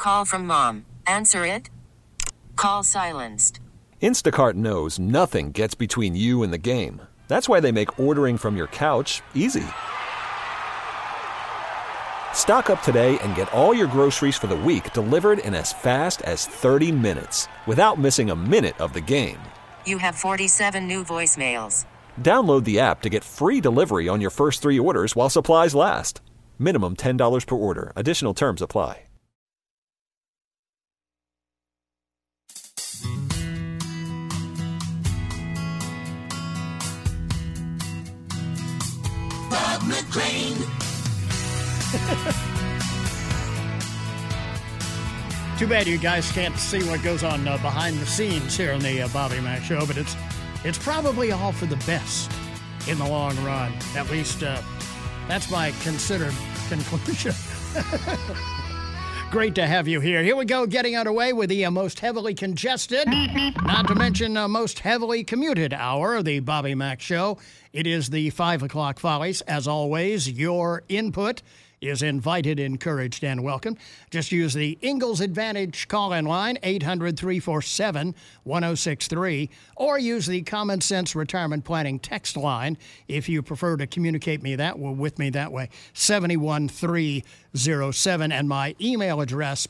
Call from mom. Answer it. Call silenced. Instacart knows nothing gets between you and the game. That's why they make ordering from your couch easy. Stock up today and get all your groceries for the week delivered in as fast as 30 minutes without missing a minute of the game. You have 47 new voicemails. Download the app to get free delivery on your first 3 orders while supplies last. Minimum $10 per order. Additional terms apply. Bob McLean. Too bad you guys can't see what goes on behind the scenes here on the Bobby Mack Show, but it's probably all for the best in the long run. At least that's my considered conclusion. Great to have you here. Here we go, getting underway with the most heavily congested, not to mention most heavily commuted hour of the Bobby Mack Show. It is the 5 o'clock Follies. As always, your input is invited, encouraged, and welcome. Just use the Ingalls Advantage call-in line, 800-347-1063, or use the Common Sense Retirement Planning text line if you prefer to communicate with me that way, 71307, and my email address,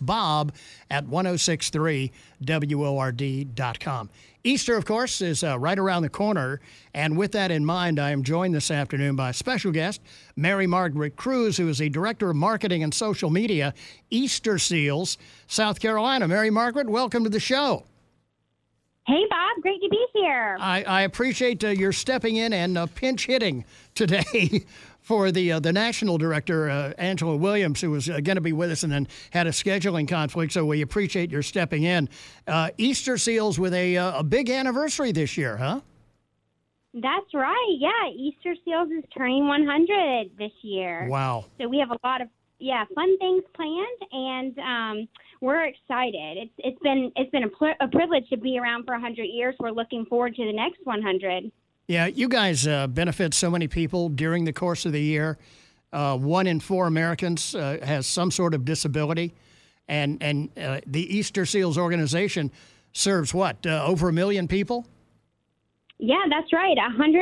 bob@1063word.com. Easter, of course, is right around the corner, and with that in mind, I am joined this afternoon by a special guest, Mary Margaret Cruz, who is the Director of Marketing and Social Media, Easter Seals, South Carolina. Mary Margaret, welcome to the show. Hey, Bob. Great to be here. I appreciate your stepping in and pinch hitting today for the national director, Angela Williams, who was going to be with us and then had a scheduling conflict, so we appreciate your stepping in. Easter Seals with a big anniversary this year, huh? That's right. Yeah, Easter Seals is turning 100 this year. Wow. So we have a lot of fun things planned, and we're excited. It's been a privilege to be around for 100 years. We're looking forward to the next 100. Yeah, you guys benefit so many people during the course of the year. 1 in 4 Americans has some sort of disability, and the Easter Seals organization serves over 1 million people? Yeah, that's right.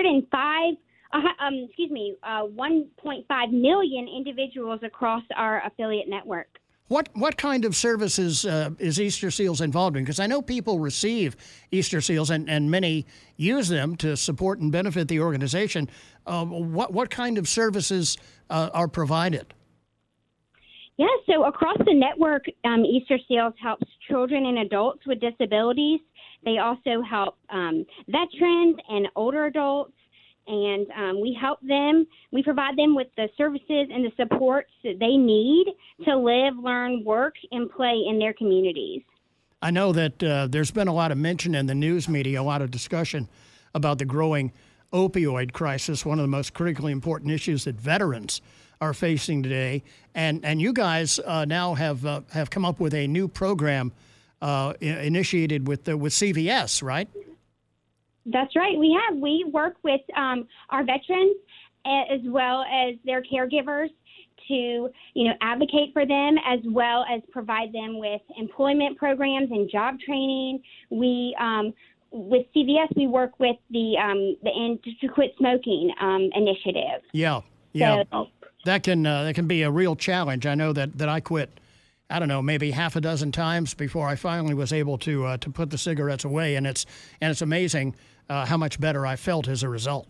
1.5 million individuals across our affiliate network. What kind of services is Easter Seals involved in? Because I know people receive Easter Seals and many use them to support and benefit the organization. What kind of services are provided? Yeah, so across the network, Easter Seals helps children and adults with disabilities. They also help veterans and older adults. And we help them. We provide them with the services and the supports that they need to live, learn, work, and play in their communities. I know that there's been a lot of mention in the news media, a lot of discussion about the growing opioid crisis, one of the most critically important issues that veterans are facing today. And you guys now have come up with a new program initiated with CVS, right? That's right. We work with our veterans as well as their caregivers to, advocate for them as well as provide them with employment programs and job training. We, with CVS, we work with the End to Quit Smoking initiative. Yeah. So, that can be a real challenge. I know that I quit, I don't know, maybe half a dozen times before I finally was able to put the cigarettes away, and it's amazing how much better I felt as a result.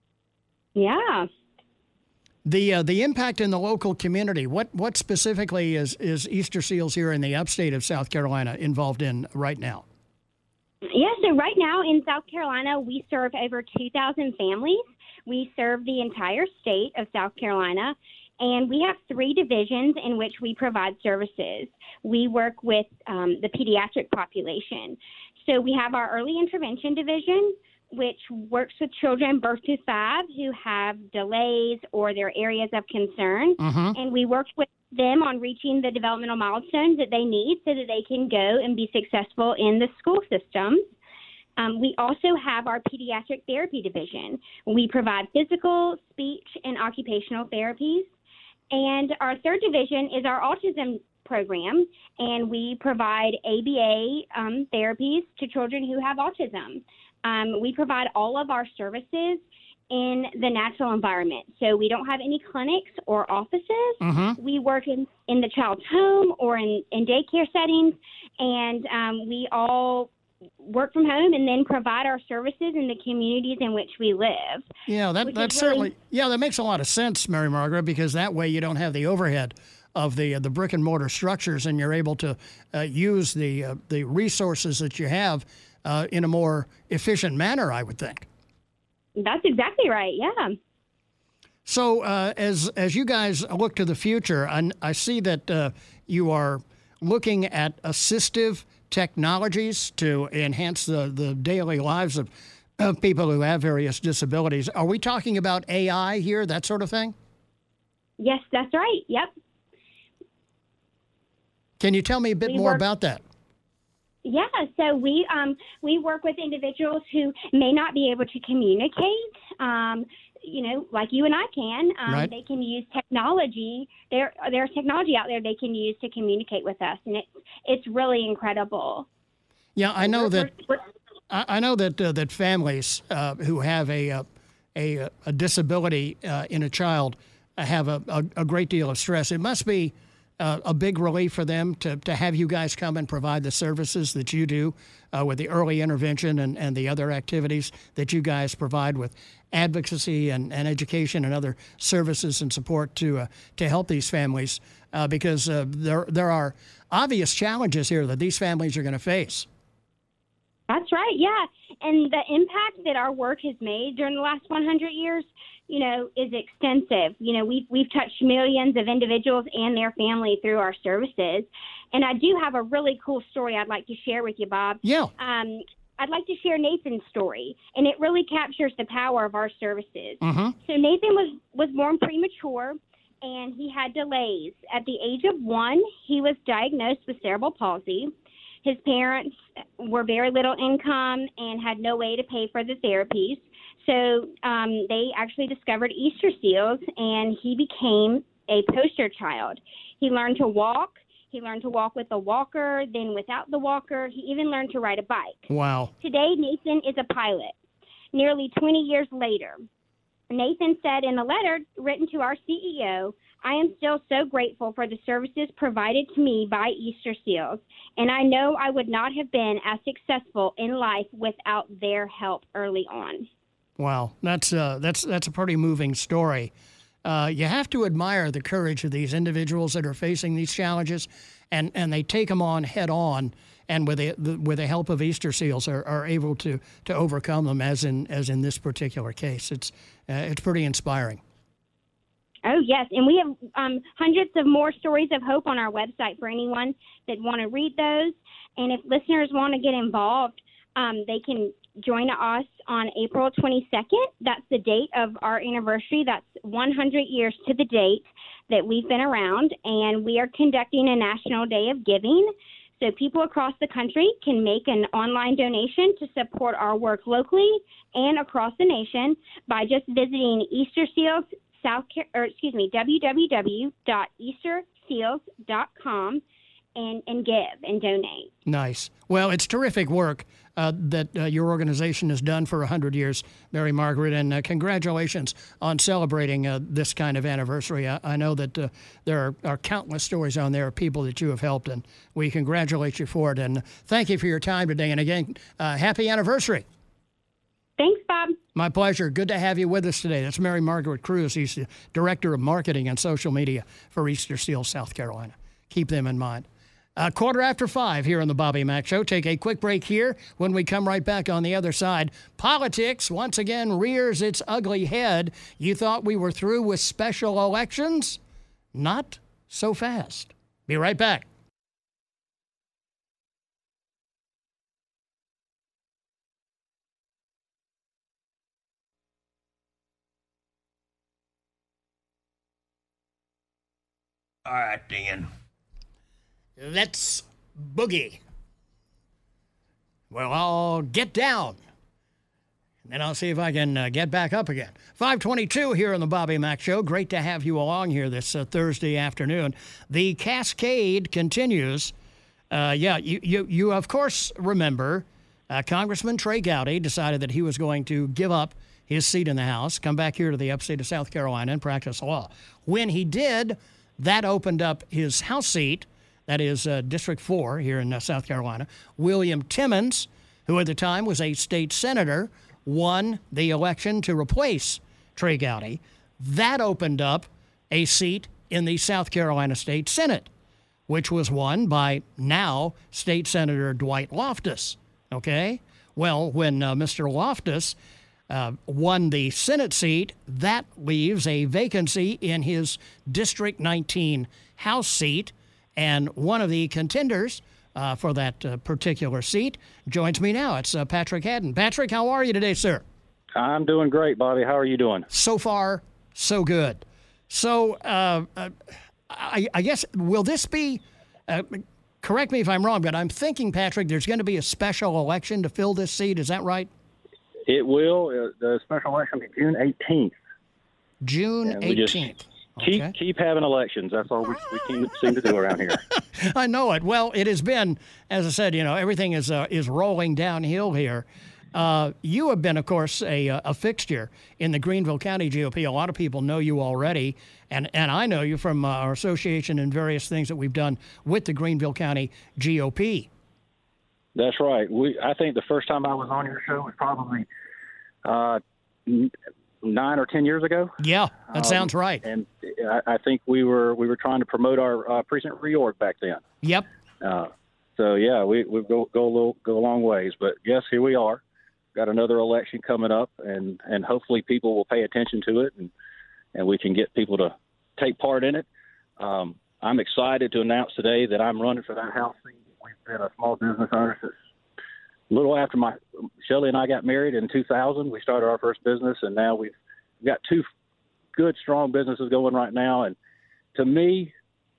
Yeah. The impact in the local community. What specifically is Easter Seals here in the upstate of South Carolina involved in right now? Yeah, so right now in South Carolina, we serve over 2,000 families. We serve the entire state of South Carolina, and we have 3 divisions in which we provide services. We work with the pediatric population. So we have our early intervention division, which works with children birth to 5 who have delays or their areas of concern. Mm-hmm. And we work with them on reaching the developmental milestones that they need so that they can go and be successful in the school system. We also have our pediatric therapy division. We provide physical, speech, and occupational therapies. And our 3rd division is our autism program, and we provide ABA therapies to children who have autism. We provide all of our services in the natural environment. So we don't have any clinics or offices. Mm-hmm. We work in the child's home or in daycare settings, and we all work from home and then provide our services in the communities in which we live. Yeah, that certainly, that makes a lot of sense, Mary Margaret, because that way you don't have the overhead of the brick and mortar structures, and you're able to use the resources that you have in a more efficient manner, I would think. That's exactly right. Yeah. So as you guys look to the future, I see that you are looking at assistive technologies to enhance the daily lives of people who have various disabilities. Are we talking about AI here, that sort of thing? Yes, that's right. Yep. Can you tell me a bit more about that? Yeah, so we work with individuals who may not be able to communicate, like you and I can. Right. They can use technology. There's technology out there they can use to communicate with us, and it's really incredible. Yeah, I know that. I know that families who have a disability in a child have a great deal of stress. It must be a big relief for them to have you guys come and provide the services that you do with the early intervention and the other activities that you guys provide with advocacy and education and other services and support to help these families because there are obvious challenges here that these families are going to face. That's right, yeah. And the impact that our work has made during the last 100 years, is extensive. We've touched millions of individuals and their family through our services. And I do have a really cool story I'd like to share with you, Bob. Yeah. I'd like to share Nathan's story, and it really captures the power of our services. Mm-hmm. So Nathan was born premature, and he had delays. At the age of 1, he was diagnosed with cerebral palsy. His parents were very little income and had no way to pay for the therapies. So they actually discovered Easter Seals, and he became a poster child. He learned to walk. He learned to walk with a walker, then without the walker. He even learned to ride a bike. Wow. Today, Nathan is a pilot. Nearly 20 years later, Nathan said in a letter written to our CEO, "I am still so grateful for the services provided to me by Easter Seals, and I know I would not have been as successful in life without their help early on." Wow, that's a pretty moving story. You have to admire the courage of these individuals that are facing these challenges, and they take them on head on, and with the help of Easter Seals are able to overcome them, as in this particular case. It's pretty inspiring. Oh, yes, and we have hundreds of more stories of hope on our website for anyone that want to read those. And if listeners want to get involved, they can join us on April 22nd. That's the date of our anniversary. That's 100 years to the date that we've been around, and we are conducting a National Day of Giving. So people across the country can make an online donation to support our work locally and across the by just visiting Easter Seals www.easterseals.com and give and donate. Nice. Well, it's terrific work that your organization has done for 100 years, Mary Margaret, and congratulations on celebrating this kind of anniversary. I know that there are countless stories on there of people that you have helped, and we congratulate you for it. And thank you for your time today. And again, happy anniversary. Thanks, Bob. My pleasure. Good to have you with us today. That's Mary Margaret Cruz. He's the Director of Marketing and Social Media for Easter Seals, South Carolina. Keep them in mind. 5:15 here on the Bobby Mack Show. Take a quick break here. When we come right back on the other side, politics once again rears its ugly head. You thought we were through with special elections? Not so fast. Be right back. All right, then. Let's boogie. Well, I'll get down. And I'll see if I can get back up again. 5:22 here on the Bobby Mack Show. Great to have you along here this Thursday afternoon. The cascade continues. You of course remember Congressman Trey Gowdy decided that he was going to give up his seat in the House, come back here to the upstate of South Carolina and practice law. When he did, that opened up his House seat, that is District 4 here in South Carolina. William Timmons, who at the time was a state senator, won the election to replace Trey Gowdy. That opened up a seat in the South Carolina State Senate, which was won by now State Senator Dwight Loftus. Okay? Well, when Mr. Loftus won the Senate seat, that leaves a vacancy in his District 19 House seat, and one of the contenders for that particular seat joins me now. It's Patrick Hadden. Patrick, how are you today, sir? I'm doing great, Bobby. How are you doing? So far, so good. So I guess, will this be, correct me if I'm wrong, but I'm thinking, Patrick, there's going to be a special election to fill this seat. Is that right? It will. The special election will be June 18th. June 18th. Keep having elections. That's all we seem to do around here. I know it. Well, it has been, as I said, everything is rolling downhill here. You have been, of course, a fixture in the Greenville County GOP. A lot of people know you already, and I know you from our association and various things that we've done with the Greenville County GOP. That's right. I think the first time I was on your show was probably 9 or 10 years ago. Yeah, that sounds right. And I think we were trying to promote our precinct reorg back then. Yep. So yeah, we go a long ways. But yes, here we are. Got another election coming up, and hopefully people will pay attention to it, and we can get people to take part in it. I'm excited to announce today that I'm running for that House seat. We've been a small business owner since a little after Shelley and I got married in 2000. We started our first business, and now we've got two good, strong businesses going right now. And to me,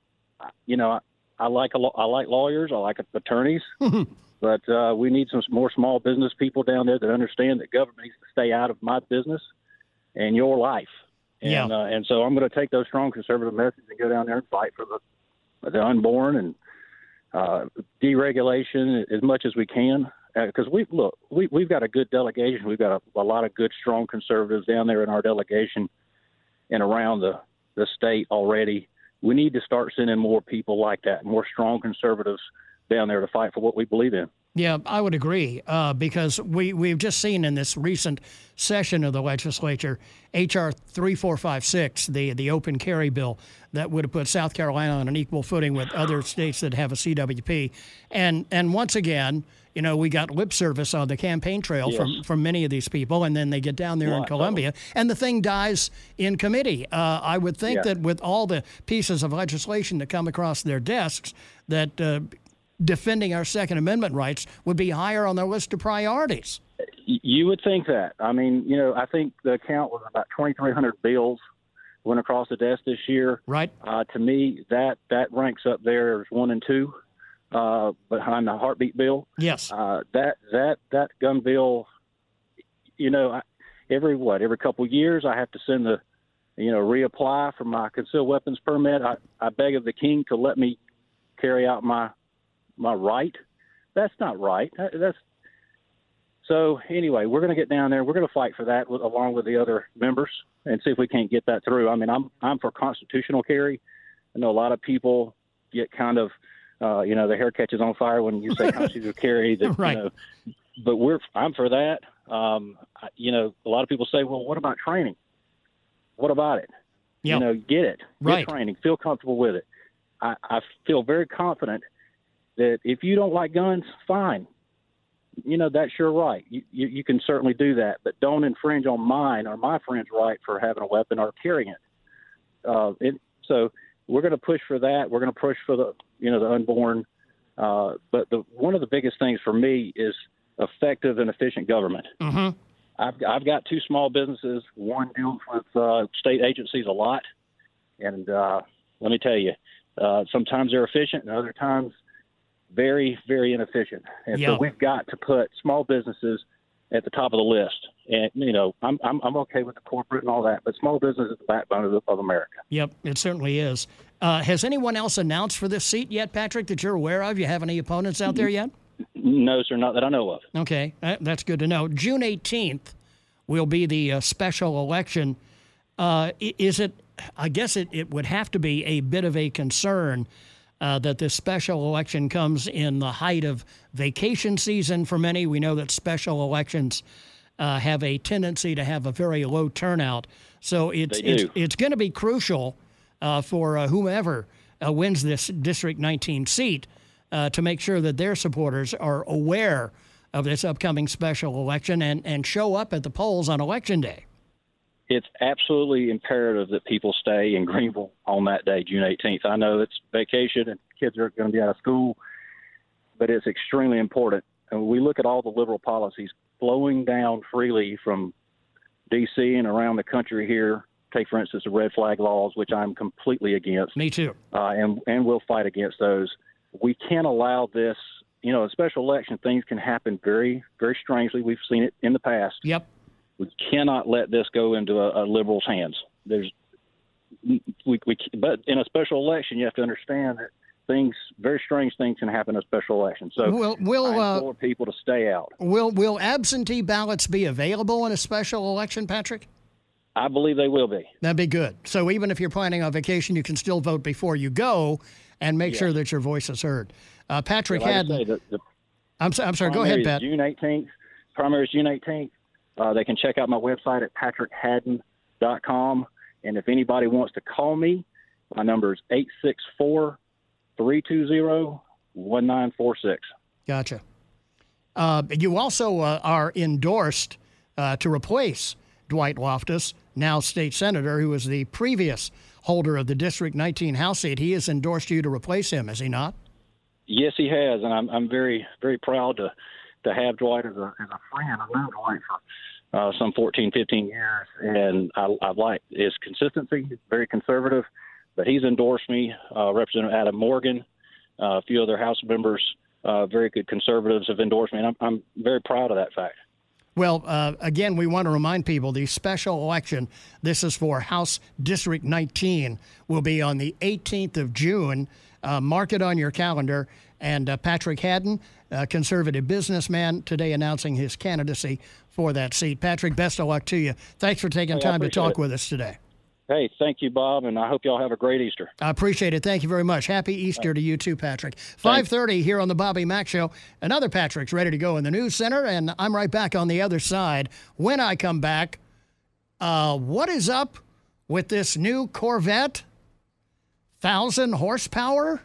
I like lawyers, I like attorneys, but we need some more small business people down there that understand that government needs to stay out of my business and your life. And, and so I'm going to take those strong conservative messages and go down there and fight for the unborn and deregulation as much as we can. Because we've got a good delegation. We've got a lot of good, strong conservatives down there in our delegation and around the state already. We need to start sending more people like that, more strong conservatives down there to fight for what we believe in. Yeah, I would agree, because we've just seen in this recent session of the legislature, H.R. 3456, the open carry bill that would have put South Carolina on an equal footing with other states that have a CWP. And once again, we got lip service on the campaign trail from many of these people, and then they get down there in Columbia, and the thing dies in committee. I would think that with all the pieces of legislation that come across their desks, that defending our Second Amendment rights would be higher on their list of priorities. You would think that. I mean, I think the count was about 2,300 bills went across the desk this year. Right. To me, that ranks up there as 1 and 2 behind the heartbeat bill. Yes. That gun bill, every couple of years I have to send reapply for my concealed weapons permit. I beg of the king to let me carry out my right. That's not right. So anyway, we're going to get down there. We're going to fight for that along with the other members and see if we can't get that through. I mean, I'm for constitutional carry. I know a lot of people get kind of, the hair catches on fire when you say constitutional carry. That, right. But I'm for that. A lot of people say, well, what about training? What about it? Yep. Get it. Right. Get training. Feel comfortable with it. I feel very confident that if you don't like guns, fine. That's your right. You can certainly do that, but don't infringe on mine or my friend's right for having a weapon or carrying it. So we're going to push for that. We're going to push for the unborn. But one of the biggest things for me is effective and efficient government. Mm-hmm. I've got two small businesses. One deals with state agencies a lot, and let me tell you, sometimes they're efficient, and other times very, very inefficient. And so we've got to put small businesses at the top of the list. And, you know, I'm okay with the corporate and all that, but small business is the backbone of America. Yep, it certainly is. Has anyone else announced for this seat yet, Patrick, that you're aware of? You have any opponents out there yet? No, sir, not that I know of. Okay, that's good to know. June 18th will be the special election. Is it, I guess it would have to be a bit of a concern that this special election comes in the height of vacation season for many. We know that special elections have a tendency to have a very low turnout. So it's going to be crucial for whomever wins this District 19 seat to make sure that their supporters are aware of this upcoming special election and show up at the polls on Election Day. It's absolutely imperative that people stay in Greenville on that day, June 18th. I know it's vacation and kids are going to be out of school, but it's extremely important. And we look at all the liberal policies flowing down freely from D.C. and around the country here. Take, for instance, the red flag laws, which I'm completely against. Me too. And we'll fight against those. We can't allow this. You know, a special election, things can happen very, very strangely. We've seen it in the past. Yep. We cannot let this go into a liberal's hands. But in a special election, you have to understand that very strange things can happen in a special election. So I implore people to stay out. Will absentee ballots be available in a special election, Patrick? I believe they will be. That'd be good. So even if you're planning on vacation, you can still vote before you go and make sure that your voice is heard. Patrick Hadden. I'm sorry. Go ahead, Pat. June 18th. Primary is June 18th. They can check out my website at patrickhadden.com. And if anybody wants to call me, my number is 864-320-1946. Gotcha. You also are endorsed to replace Dwight Loftus, now state senator, who was the previous holder of the District 19 House seat. He has endorsed you to replace him, has he not? Yes, he has, and I'm very, very proud to have Dwight as a friend. I've known Dwight for some 14, 15 years, and I like his consistency. He's very conservative, but he's endorsed me. Representative Adam Morgan, a few other House members, very good conservatives have endorsed me, and I'm very proud of that fact. Well, again, we want to remind people the special election, this is for House District 19, will be on the 18th of June. Mark it on your calendar. And Patrick Hadden, conservative businessman, today announcing his candidacy for that seat. Patrick, best of luck to you. Thanks for taking time to talk with us today. Hey, thank you, Bob, and I hope y'all have a great Easter. I appreciate it. Thank you very much. Happy Easter to you too, Patrick. 5:30 here on the Bobby Mack Show. Another Patrick's ready to go in the news center, and I'm right back on the other side. When I come back, what is up with this new Corvette? 1,000 horsepower?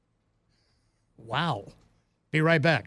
Wow. Be right back.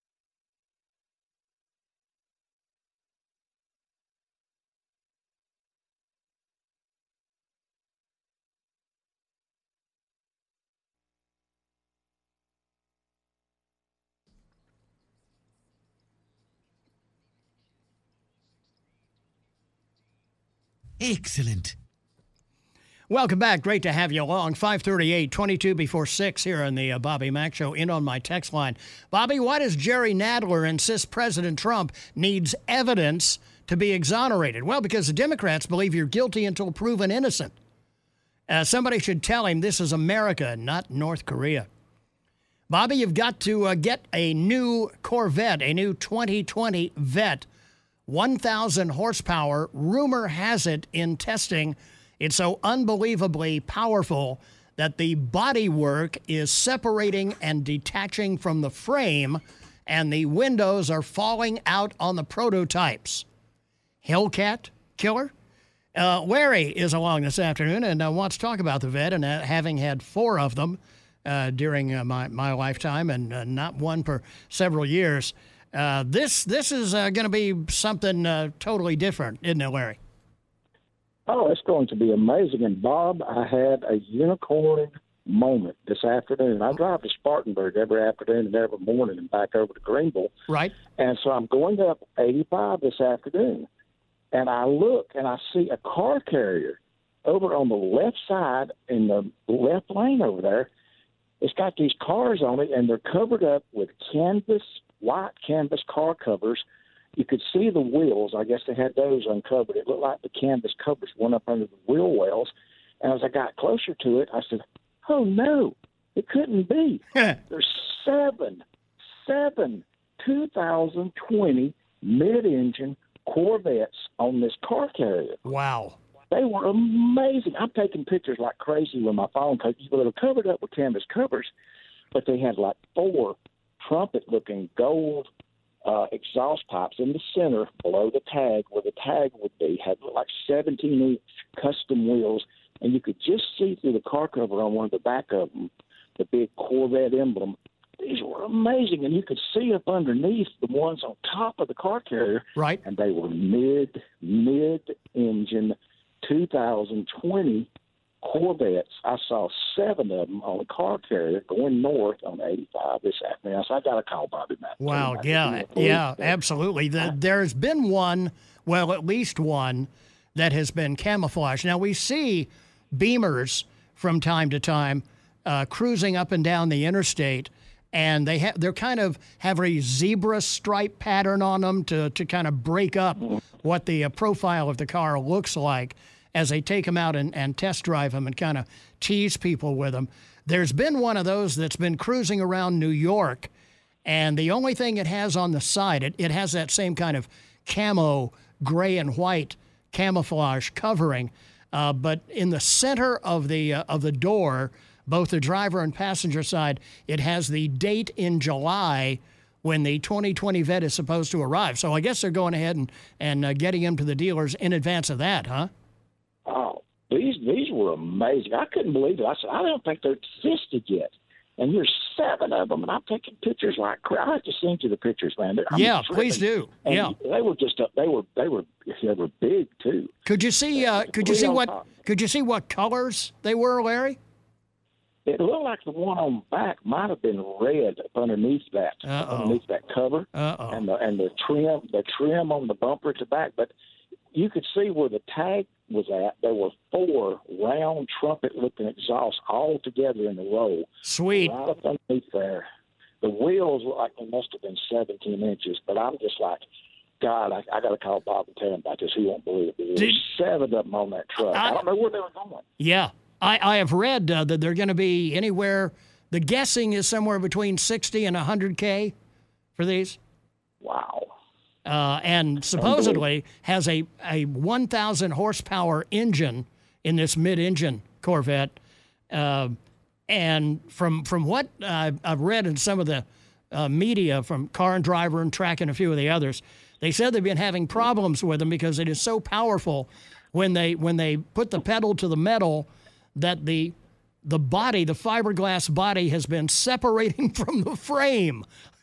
Excellent. Welcome back. Great to have you along. 5:38, 22 before 6 here on the Bobby Mack Show. In on my text line. Bobby, why does Jerry Nadler insist President Trump needs evidence to be exonerated? Well, because the Democrats believe you're guilty until proven innocent. Somebody should tell him this is America, not North Korea. Bobby, you've got to get a new Corvette, a new 2020 Vet, 1,000 horsepower. Rumor has it in testing, it's so unbelievably powerful that the bodywork is separating and detaching from the frame, and the windows are falling out on the prototypes. Hellcat killer? Larry is along this afternoon and wants to talk about the Vet, and having had 4 of them during my lifetime, and not one for several years. This is going to be something totally different, isn't it, Larry? Oh, it's going to be amazing. And, Bob, I had a unicorn moment this afternoon. I drive to Spartanburg every afternoon and every morning and back over to Greenville. Right. And so I'm going up 85 this afternoon, and I look and I see a car carrier over on the left side in the left lane over there. It's got these cars on it, and they're covered up with white canvas car covers. you could see the wheels. I guess they had those uncovered. It looked like the canvas covers went up under the wheel wells. And as I got closer to it, I said, oh, no, it couldn't be. There's seven 2020 mid-engine Corvettes on this car carrier. Wow. They were amazing. I'm taking pictures like crazy with my phone because they were covered up with canvas covers, but they had like 4 trumpet-looking gold exhaust pipes in the center below the tag where the tag would be. Had like 17-inch custom wheels, and you could just see through the car cover on one of the back of them, the big Corvette emblem. These were amazing, and you could see up underneath the ones on top of the car carrier. Right. And they were mid-engine 2020 Corvettes. I saw 7 of them on the car carrier going north on 85 this afternoon. So I got to call Bobby Mack. Wow, yeah, absolutely. There's been one, well, at least one, that has been camouflaged. Now, we see Beamers from time to time cruising up and down the interstate, and they're kind of have a zebra stripe pattern on them to kind of break up what the profile of the car looks like as they take them out and test drive them and kind of tease people with them. There's been one of those that's been cruising around New York, and the only thing it has on the side, it has that same kind of camo, gray and white camouflage covering, but in the center of the door, both the driver and passenger side, it has the date in July when the 2020 Vet is supposed to arrive. So I guess they're going ahead and getting them to the dealers in advance of that, huh? Oh, these were amazing. I couldn't believe it. I said, I don't think they're existed yet. And here's 7 of them, and I'm taking pictures like crazy. I have to send you the pictures, man. Yeah, please do. And yeah, they were just they were big too. Could you see what colors they were, Larry? It looked like the one on the back might have been red up underneath that cover, and the trim on the bumper at the back. But you could see where the tag was at. There were 4 round trumpet-looking exhausts all together in a row. Sweet. Right up underneath there. The wheels look like they must have been 17 inches, but I'm just like, God, I got to call Bob and tell him about this. He won't believe it. There's 7 of them on that truck. I don't know where they were going. Yeah. I have read that they're going to be anywhere, the guessing is somewhere between 60 and 100K for these. Wow. And supposedly has a 1,000 horsepower engine in this mid-engine Corvette. And from what I've read in some of the media from Car and Driver and Track and a few of the others, they said they've been having problems with them because it is so powerful when they put the pedal to the metal that the body, the fiberglass body, has been separating from the frame.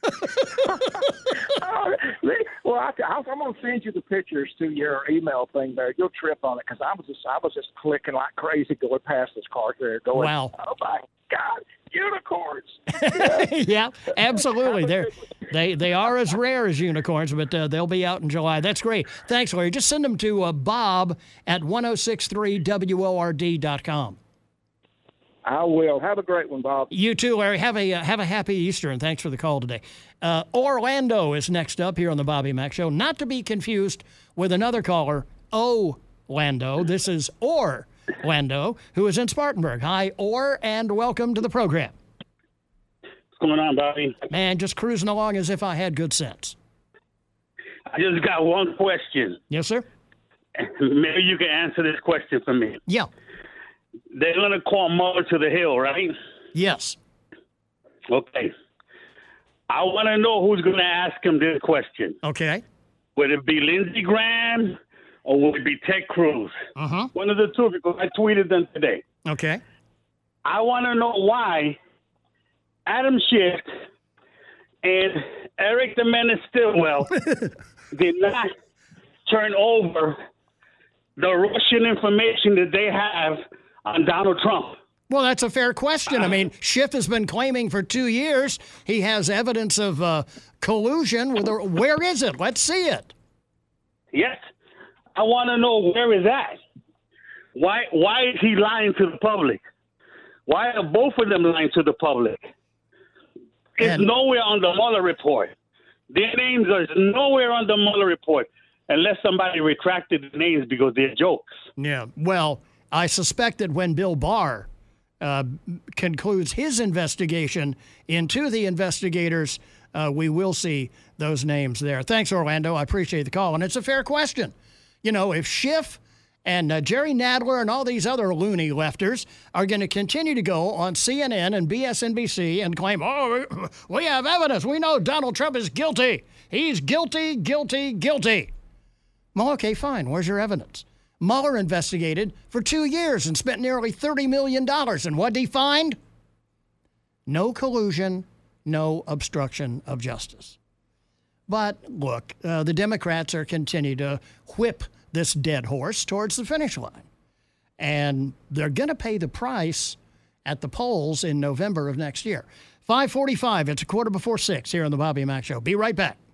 Well, I'm going to send you the pictures to your email thing there. You'll trip on it because I was just clicking like crazy going past this car there, going, wow. Oh my God, unicorns! Yeah, absolutely. They are as rare as unicorns, but they'll be out in July. That's great. Thanks, Larry. Just send them to Bob at 1063WORD.com. I will. Have a great one, Bob. You too, Larry. Have a happy Easter, and thanks for the call today. Orlando is next up here on the Bobby Mack Show. Not to be confused with another caller, Orlando. This is Orlando, who is in Spartanburg. Hi, Or, and welcome to the program. What's going on, Bobby? Man, just cruising along as if I had good sense. I just got one question. Yes, sir? Maybe you can answer this question for me. Yeah. They're going to call Mueller to the Hill, right? Yes. Okay. I want to know who's going to ask him this question. Okay. Would it be Lindsey Graham or would it be Ted Cruz? Uh-huh. One of the two, because I tweeted them today. Okay. I want to know why Adam Schiff and Eric the Menace Stillwell did not turn over the Russian information that they have on Donald Trump. Well, that's a fair question. I mean, Schiff has been claiming for 2 years he has evidence of collusion. Where is it? Let's see it. Yes. I want to know where is that. Why is he lying to the public? Why are both of them lying to the public? It's nowhere on the Mueller report. Their names are nowhere on the Mueller report unless somebody retracted the names because they're jokes. Yeah, well, I suspect that when Bill Barr concludes his investigation into the investigators, we will see those names there. Thanks, Orlando. I appreciate the call. And it's a fair question. You know, if Schiff and Jerry Nadler and all these other loony lefters are going to continue to go on CNN and BSNBC and claim, oh, we have evidence. We know Donald Trump is guilty. He's guilty, guilty, guilty. Well, okay, fine. Where's your evidence? Mueller investigated for 2 years and spent nearly $30 million. And what did he find? No collusion, no obstruction of justice. But look, the Democrats are continuing to whip this dead horse towards the finish line. And they're going to pay the price at the polls in November of next year. 5:45, it's 6:15 here on the Bobby Mack Show. Be right back.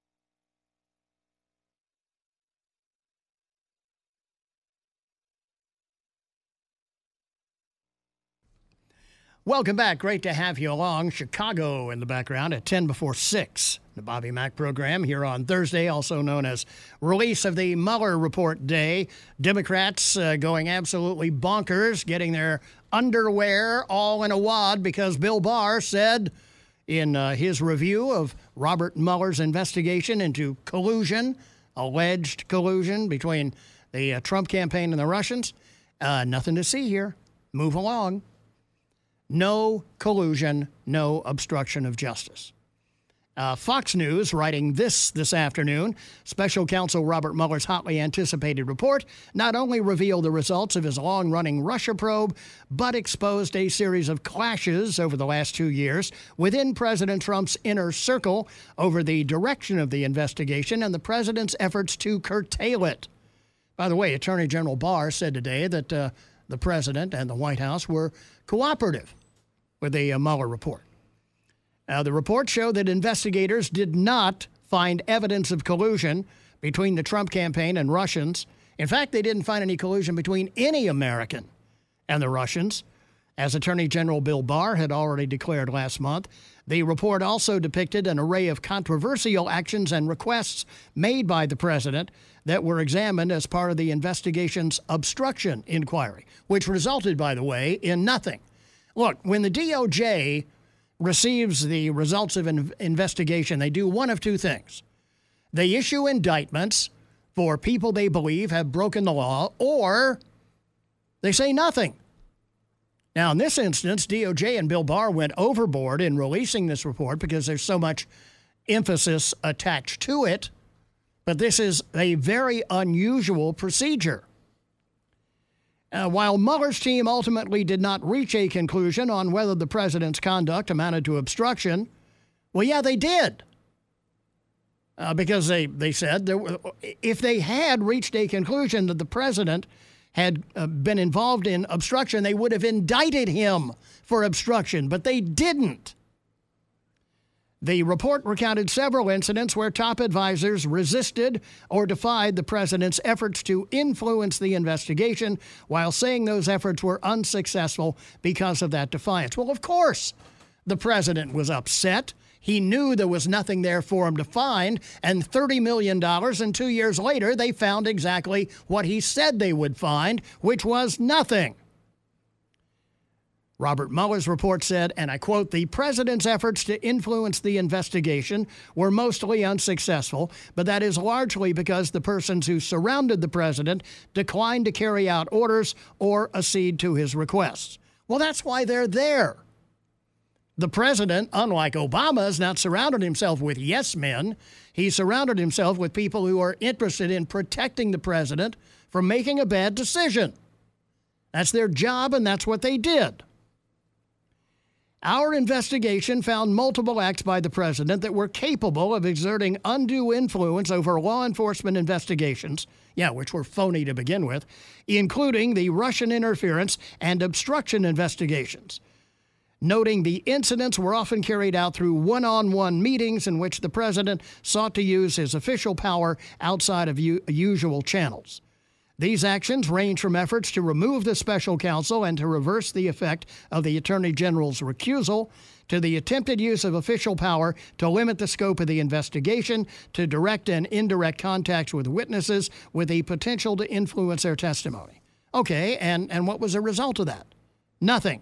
Welcome back. Great to have you along. Chicago in the background at 6:10. The Bobby Mack program here on Thursday, also known as Release of the Mueller Report Day. Democrats going absolutely bonkers, getting their underwear all in a wad because Bill Barr said in his review of Robert Mueller's investigation into collusion, alleged collusion between the Trump campaign and the Russians, nothing to see here. Move along. No collusion, no obstruction of justice. Fox News writing this afternoon, Special Counsel Robert Mueller's hotly anticipated report not only revealed the results of his long-running Russia probe, but exposed a series of clashes over the last 2 years within President Trump's inner circle over the direction of the investigation and the president's efforts to curtail it. By the way, Attorney General Barr said today that the president and the White House were cooperative with the Mueller report. The report showed that investigators did not find evidence of collusion between the Trump campaign and Russians. In fact, they didn't find any collusion between any American and the Russians, as Attorney General Bill Barr had already declared last month. The report also depicted an array of controversial actions and requests made by the president that were examined as part of the investigation's obstruction inquiry, which resulted, by the way, in nothing. Look, when the DOJ receives the results of an investigation, they do one of two things. They issue indictments for people they believe have broken the law, or they say nothing. Now, in this instance, DOJ and Bill Barr went overboard in releasing this report because there's so much emphasis attached to it. But this is a very unusual procedure. While Mueller's team ultimately did not reach a conclusion on whether the president's conduct amounted to obstruction, well, yeah, they did. Because they said if they had reached a conclusion that the president had been involved in obstruction, they would have indicted him for obstruction, but they didn't. The report recounted several incidents where top advisors resisted or defied the president's efforts to influence the investigation while saying those efforts were unsuccessful because of that defiance. Well, of course, the president was upset. He knew there was nothing there for him to find, and $30 million, and 2 years later, they found exactly what he said they would find, which was nothing. Robert Mueller's report said, and I quote, "The president's efforts to influence the investigation were mostly unsuccessful, but that is largely because the persons who surrounded the president declined to carry out orders or accede to his requests." Well, that's why they're there. The president, unlike Obama, has not surrounded himself with yes men. He surrounded himself with people who are interested in protecting the president from making a bad decision. That's their job, and that's what they did. Our investigation found multiple acts by the president that were capable of exerting undue influence over law enforcement investigations, which were phony to begin with, including the Russian interference and obstruction investigations, noting the incidents were often carried out through one-on-one meetings in which the president sought to use his official power outside of usual channels. These actions range from efforts to remove the special counsel and to reverse the effect of the Attorney General's recusal, to the attempted use of official power to limit the scope of the investigation, to direct and indirect contacts with witnesses with the potential to influence their testimony. Okay, and what was the result of that? Nothing.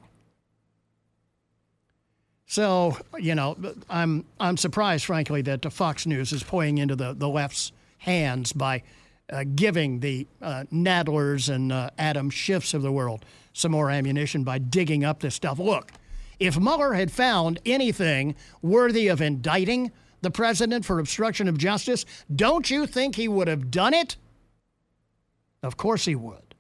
So, I'm surprised, frankly, that Fox News is playing into the left's hands by giving the Nadlers and Adam Schiffs of the world some more ammunition by digging up this stuff. Look, if Mueller had found anything worthy of indicting the president for obstruction of justice, don't you think he would have done it? Of course he would.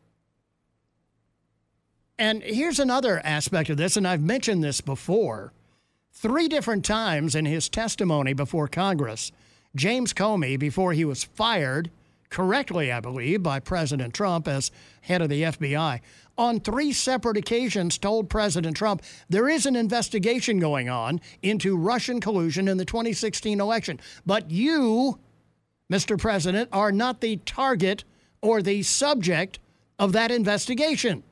And here's another aspect of this, and I've mentioned this before. 3 different times in his testimony before Congress, James Comey, before he was fired, correctly, I believe, by President Trump as head of the FBI, on 3 separate occasions told President Trump there is an investigation going on into Russian collusion in the 2016 election. But you, Mr. President, are not the target or the subject of that investigation.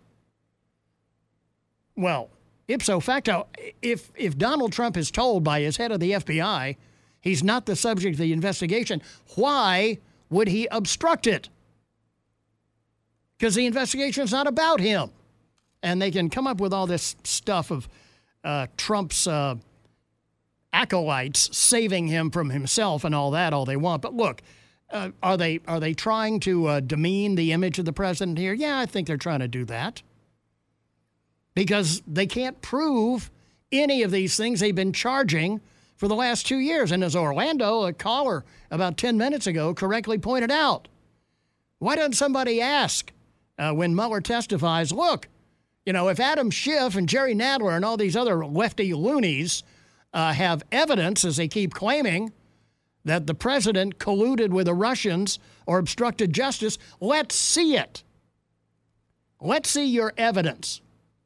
Well, ipso facto, if Donald Trump is told by his head of the FBI he's not the subject of the investigation, why would he obstruct it? Because the investigation is not about him. And they can come up with all this stuff of Trump's acolytes saving him from himself and all that, all they want. But look, are they trying to demean the image of the president here? Yeah, I think they're trying to do that. Because they can't prove any of these things they've been charging for the last 2 years. And as Orlando, a caller about 10 minutes ago, correctly pointed out, why doesn't somebody ask when Mueller testifies, look, if Adam Schiff and Jerry Nadler and all these other lefty loonies have evidence, as they keep claiming, that the president colluded with the Russians or obstructed justice, let's see it. Let's see your evidence.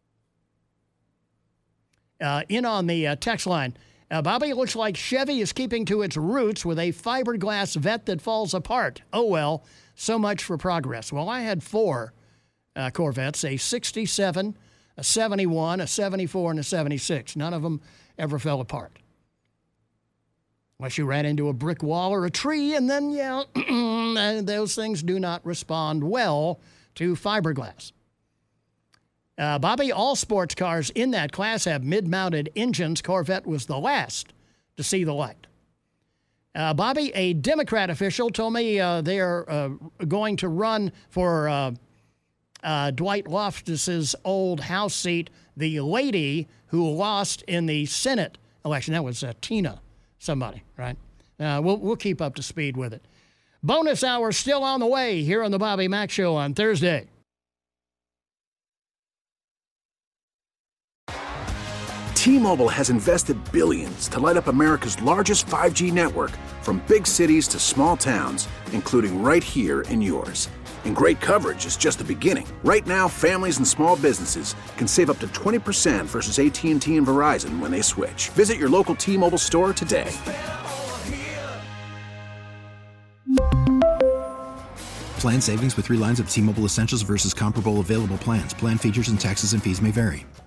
In on the text line, Bobby, it looks like Chevy is keeping to its roots with a fiberglass vet that falls apart. Oh, well, so much for progress. Well, I had 4 Corvettes, a 67, a 71, a 74, and a 76. None of them ever fell apart. Unless you ran into a brick wall or a tree, and then, those things do not respond well to fiberglass. Bobby, all sports cars in that class have mid-mounted engines. Corvette was the last to see the light. Bobby, a Democrat official told me they are going to run for Dwight Loftus's old House seat, the lady who lost in the Senate election. That was Tina somebody, right? We'll keep up to speed with it. Bonus hour still on the way here on the Bobby Mack Show on Thursday. T-Mobile has invested billions to light up America's largest 5G network, from big cities to small towns, including right here in yours. And great coverage is just the beginning. Right now, families and small businesses can save up to 20% versus AT&T and Verizon when they switch. Visit your local T-Mobile store today. Plan savings with 3 lines of T-Mobile Essentials versus comparable available plans. Plan features and taxes and fees may vary.